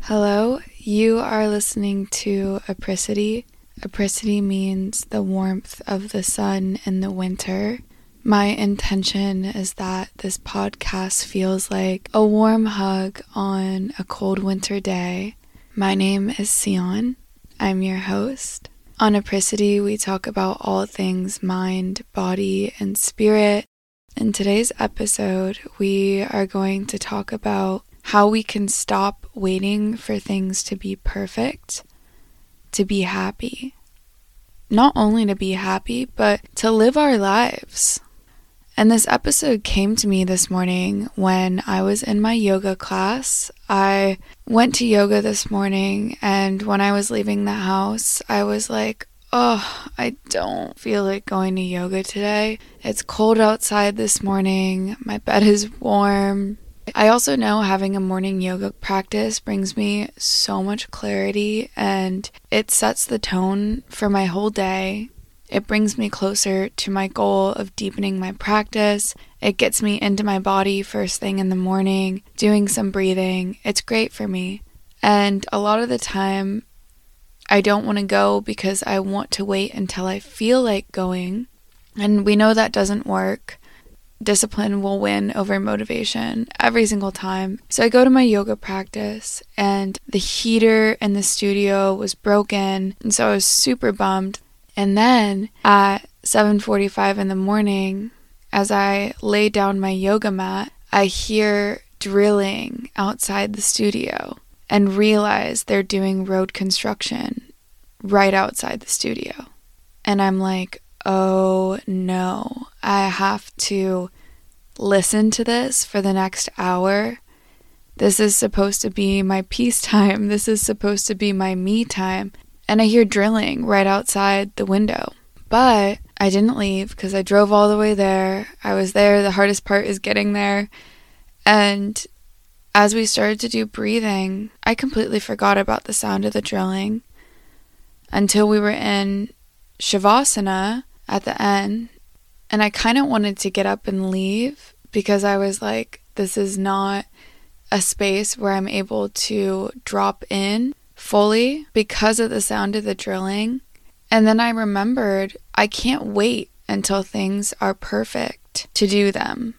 Hello, you are listening to Apricity. Apricity means the warmth of the sun in the winter. My intention is that this podcast feels like a warm hug on a cold winter day. My name is Sion. I'm your host. On Apricity, we talk about all things mind, body, and spirit. In today's episode, we are going to talk about how we can stop waiting for things to be perfect, to be happy. Not only to be happy, but to live our lives. And this episode came to me this morning when I was in my yoga class. I went to yoga this morning, and when I was leaving the house, I was like, I don't feel like going to yoga today. It's cold outside this morning. My bed is warm. I also know having a morning yoga practice brings me so much clarity, and it sets the tone for my whole day. It brings me closer to my goal of deepening my practice. It gets me into my body first thing in the morning, doing some breathing. It's great for me. And a lot of the time, I don't want to go because I want to wait until I feel like going. And we know that doesn't work. Discipline will win over motivation every single time. So I go to my yoga practice, and the heater in the studio was broken, and so I was super bummed. And then at 7:45 in the morning, as I lay down my yoga mat, I hear drilling outside the studio and realize they're doing road construction right outside the studio. And I'm like, oh no, I have to listen to this for the next hour. This is supposed to be my peace time. This is supposed to be my me time. And I hear drilling right outside the window. But I didn't leave because I drove all the way there. I was there. The hardest part is getting there. And as we started to do breathing, I completely forgot about the sound of the drilling until we were in Shavasana at the end. And I kind of wanted to get up and leave because I was like, this is not a space where I'm able to drop in fully because of the sound of the drilling. And then I remembered I can't wait until things are perfect to do them.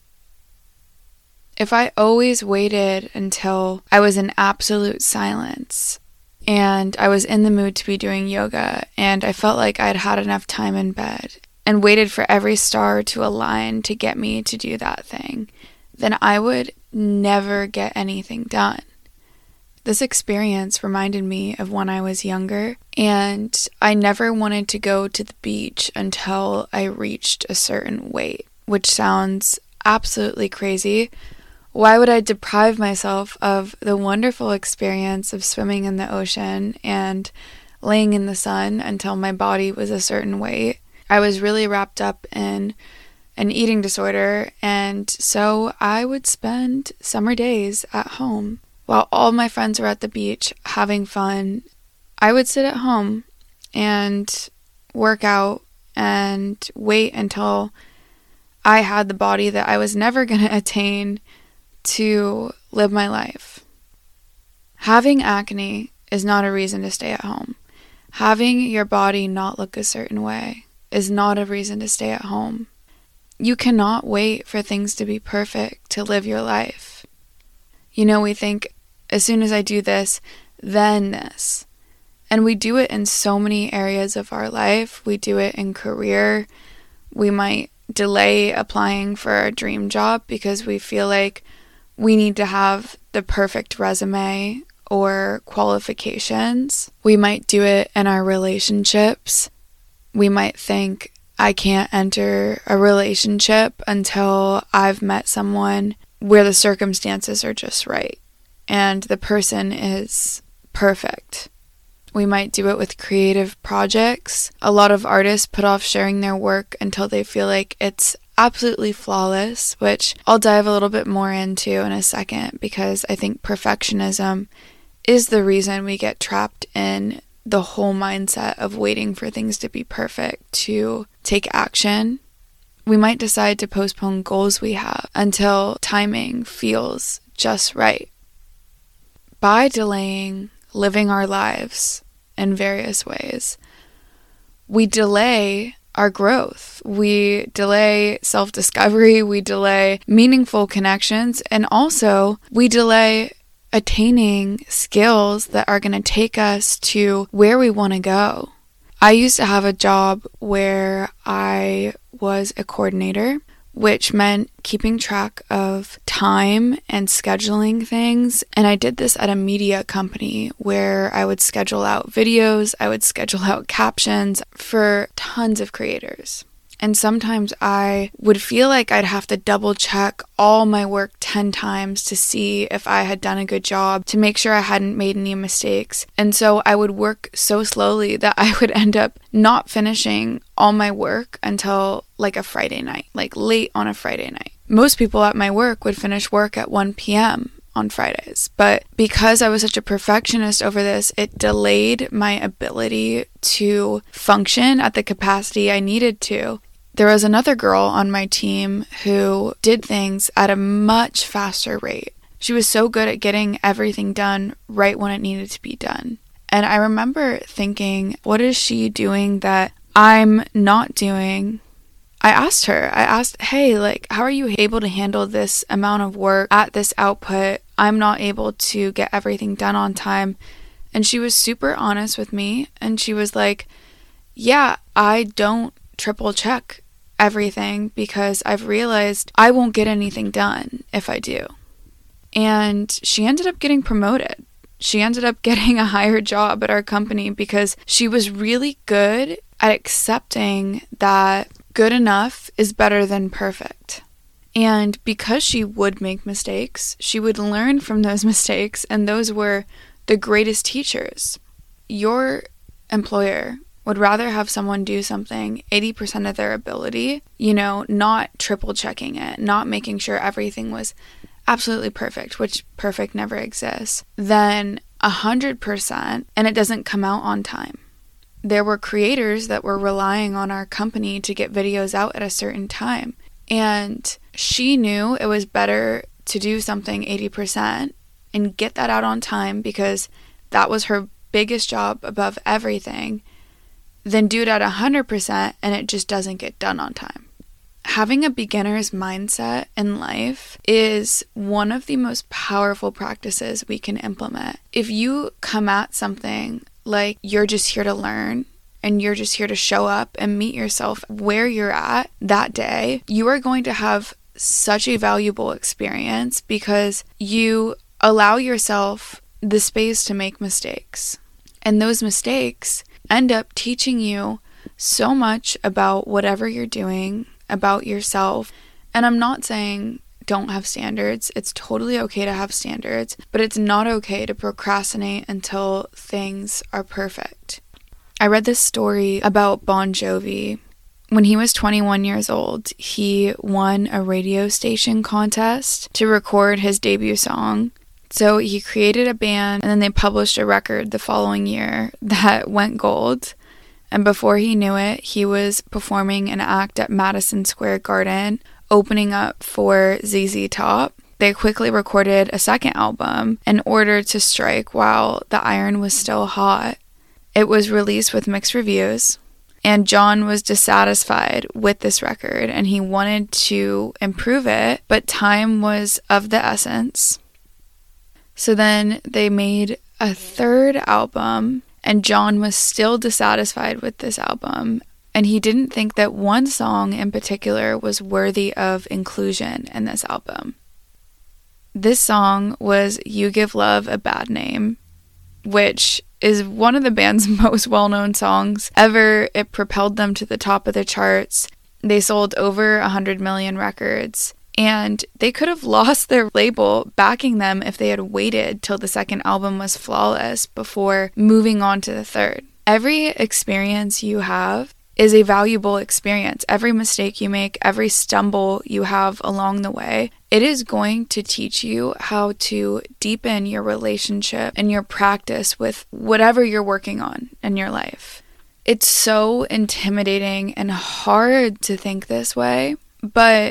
If I always waited until I was in absolute silence and I was in the mood to be doing yoga and I felt like I'd had enough time in bed and waited for every star to align to get me to do that thing, then I would never get anything done. This experience reminded me of when I was younger, and I never wanted to go to the beach until I reached a certain weight, which sounds absolutely crazy. Why would I deprive myself of the wonderful experience of swimming in the ocean and laying in the sun until my body was a certain weight? I was really wrapped up in an eating disorder, and so I would spend summer days at home. While all my friends were at the beach having fun, I would sit at home and work out and wait until I had the body that I was never going to attain to live my life. Having acne is not a reason to stay at home. Having your body not look a certain way is not a reason to stay at home. You cannot wait for things to be perfect to live your life. You know, we think, as soon as I do this, then this. And we do it in so many areas of our life. We do it in career. We might delay applying for our dream job because we feel like we need to have the perfect resume or qualifications. We might do it in our relationships. We might think, I can't enter a relationship until I've met someone where the circumstances are just right and the person is perfect. We might do it with creative projects. A lot of artists put off sharing their work until they feel like it's absolutely flawless, which I'll dive a little bit more into in a second because I think perfectionism is the reason we get trapped in the whole mindset of waiting for things to be perfect to take action. We might decide to postpone goals we have until timing feels just right. by delaying living our lives in various ways, we delay our growth. We delay self-discovery, we delay meaningful connections, and also we delay attaining skills that are going to take us to where we want to go. I used to have a job where I was a coordinator, which meant keeping track of time and scheduling things. And I did this at a media company where I would schedule out videos, I would schedule out captions for tons of creators. And sometimes I would feel like I'd have to double check all my work 10 times to see if I had done a good job, to make sure I hadn't made any mistakes. And so I would work so slowly that I would end up not finishing all my work until like a Friday night, like late on a Friday night. Most people at my work would finish work at 1 p.m. on Fridays. But because I was such a perfectionist over this, it delayed my ability to function at the capacity I needed to. There was another girl on my team who did things at a much faster rate. She was so good at getting everything done right when it needed to be done. And I remember thinking, what is she doing that I'm not doing? I asked, hey, like, how are you able to handle this amount of work at this output? I'm not able to get everything done on time. And she was super honest with me. And she was like, yeah, I don't triple check everything because I've realized I won't get anything done if I do. And she ended up getting promoted. She ended up getting a higher job at our company because she was really good at accepting that good enough is better than perfect. And because she would make mistakes, she would learn from those mistakes, and those were the greatest teachers. Your employer would rather have someone do something 80% of their ability, not triple checking it, not making sure everything was absolutely perfect, which perfect never exists, than 100% and it doesn't come out on time. There were creators that were relying on our company to get videos out at a certain time, and she knew it was better to do something 80% and get that out on time because that was her biggest job above everything, than do it at 100% and it just doesn't get done on time. Having a beginner's mindset in life is one of the most powerful practices we can implement. If you come at something like you're just here to learn and you're just here to show up and meet yourself where you're at that day, you are going to have such a valuable experience because you allow yourself the space to make mistakes. And those mistakes end up teaching you so much about whatever you're doing, about yourself. And I'm not saying don't have standards. It's totally okay to have standards, but it's not okay to procrastinate until things are perfect. I read this story about Bon Jovi. When he was 21 years old, he won a radio station contest to record his debut song. So he created a band, and then they published a record the following year that went gold. And before he knew it, he was performing an act at Madison Square Garden, opening up for ZZ Top. They quickly recorded a second album in order to strike while the iron was still hot. It was released with mixed reviews, and John was dissatisfied with this record, and he wanted to improve it, but time was of the essence. So then they made a third album, and John was still dissatisfied with this album. And he didn't think that one song in particular was worthy of inclusion in this album. This song was You Give Love a Bad Name, which is one of the band's most well-known songs ever. It propelled them to the top of the charts. They sold over 100 million records. And they could have lost their label backing them if they had waited till the second album was flawless before moving on to the third. Every experience you have is a valuable experience. Every mistake you make, every stumble you have along the way, it is going to teach you how to deepen your relationship and your practice with whatever you're working on in your life. It's so intimidating and hard to think this way, but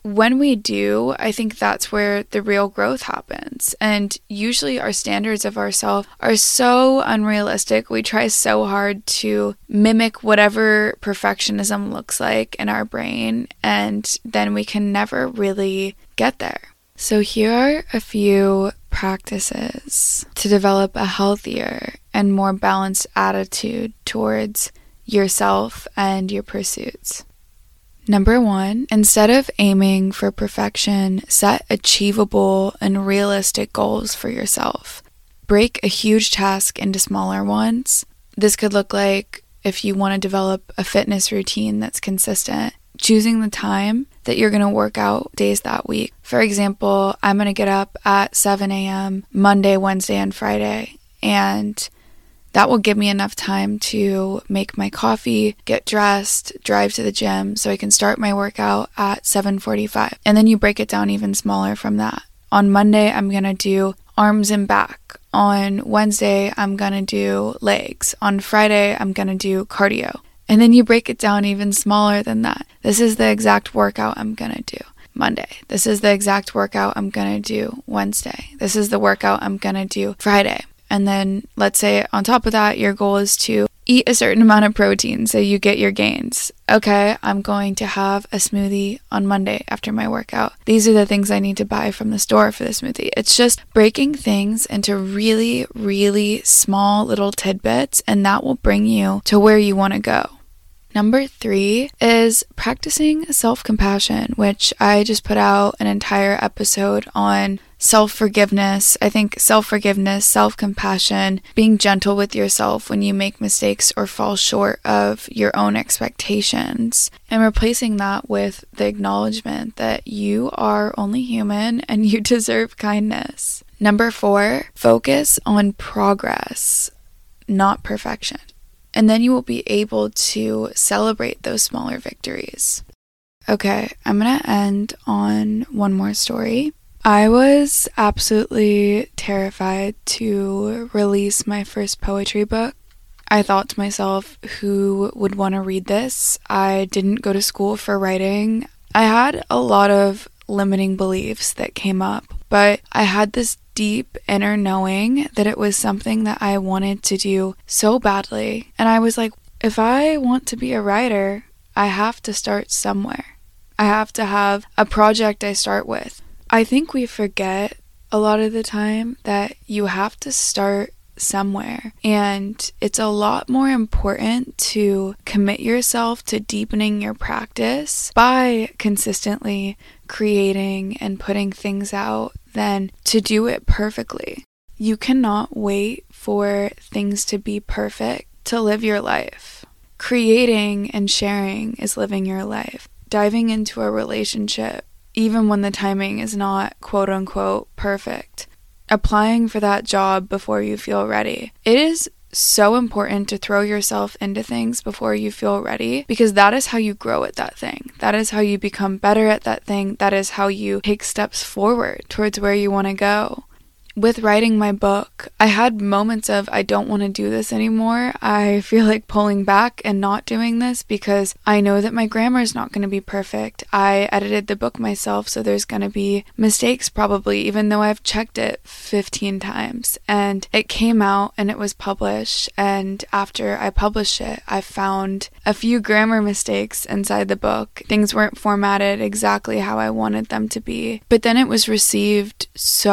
when we do, I think that's where the real growth happens. And usually our standards of ourselves are so unrealistic. We try so hard to mimic whatever perfectionism looks like in our brain, and then we can never really get there. So here are a few practices to develop a healthier and more balanced attitude towards yourself and your pursuits. Number 1, instead of aiming for perfection, set achievable and realistic goals for yourself. Break a huge task into smaller ones. This could look like, if you want to develop a fitness routine that's consistent, choosing the time that you're going to work out days that week. For example, I'm going to get up at 7 a.m. Monday, Wednesday, and Friday, and that will give me enough time to make my coffee, get dressed, drive to the gym so I can start my workout at 7:45. And then you break it down even smaller from that. On Monday, I'm going to do arms and back. On Wednesday, I'm going to do legs. On Friday, I'm going to do cardio. And then you break it down even smaller than that. This is the exact workout I'm going to do Monday. This is the exact workout I'm going to do Wednesday. This is the workout I'm going to do Friday. And then let's say on top of that, your goal is to eat a certain amount of protein so you get your gains. Okay, I'm going to have a smoothie on Monday after my workout. These are the things I need to buy from the store for the smoothie. It's just breaking things into really, really small little tidbits, and that will bring you to where you want to go. Number 3 is practicing self-compassion, which I just put out an entire episode on. Self-forgiveness. I think self-forgiveness, self-compassion, being gentle with yourself when you make mistakes or fall short of your own expectations, and replacing that with the acknowledgement that you are only human and you deserve kindness. Number 4, focus on progress, not perfection. And then you will be able to celebrate those smaller victories. Okay, I'm going to end on one more story. I was absolutely terrified to release my first poetry book. I thought to myself, who would want to read this? I didn't go to school for writing. I had a lot of limiting beliefs that came up, but I had this deep inner knowing that it was something that I wanted to do so badly. And I was like, if I want to be a writer, I have to start somewhere. I have to have a project I start with. I think we forget a lot of the time that you have to start somewhere, and it's a lot more important to commit yourself to deepening your practice by consistently creating and putting things out than to do it perfectly. You cannot wait for things to be perfect to live your life. Creating and sharing is living your life. Diving into a relationship, even when the timing is not quote-unquote perfect. Applying for that job before you feel ready. It is so important to throw yourself into things before you feel ready, because that is how you grow at that thing. That is how you become better at that thing. That is how you take steps forward towards where you want to go. With writing my book, I had moments of, I don't want to do this anymore. I feel like pulling back and not doing this because I know that my grammar is not going to be perfect. I edited the book myself, so there's going to be mistakes probably, even though I've checked it 15 times. And it came out and it was published, and after I published it, I found a few grammar mistakes inside the book. Things weren't formatted exactly how I wanted them to be. But then it was received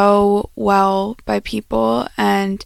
so well by people, and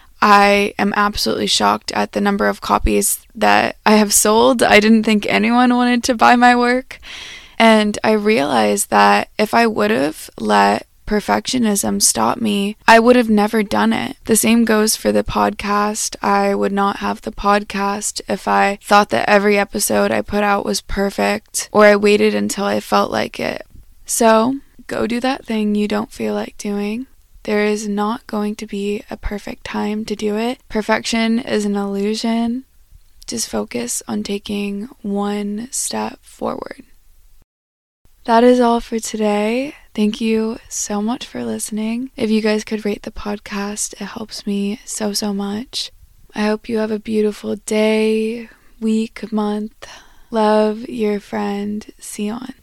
I am absolutely shocked at the number of copies that I have sold. I didn't think anyone wanted to buy my work, and I realized that if I would have let perfectionism stop me, I would have never done it. The same goes for the podcast. I would not have the podcast if I thought that every episode I put out was perfect, or I waited until I felt like it. So, go do that thing you don't feel like doing. There is not going to be a perfect time to do it. Perfection is an illusion. Just focus on taking one step forward. That is all for today. Thank you so much for listening. If you guys could rate the podcast, it helps me so much. I hope you have a beautiful day, week, month. Love, your friend, Sion.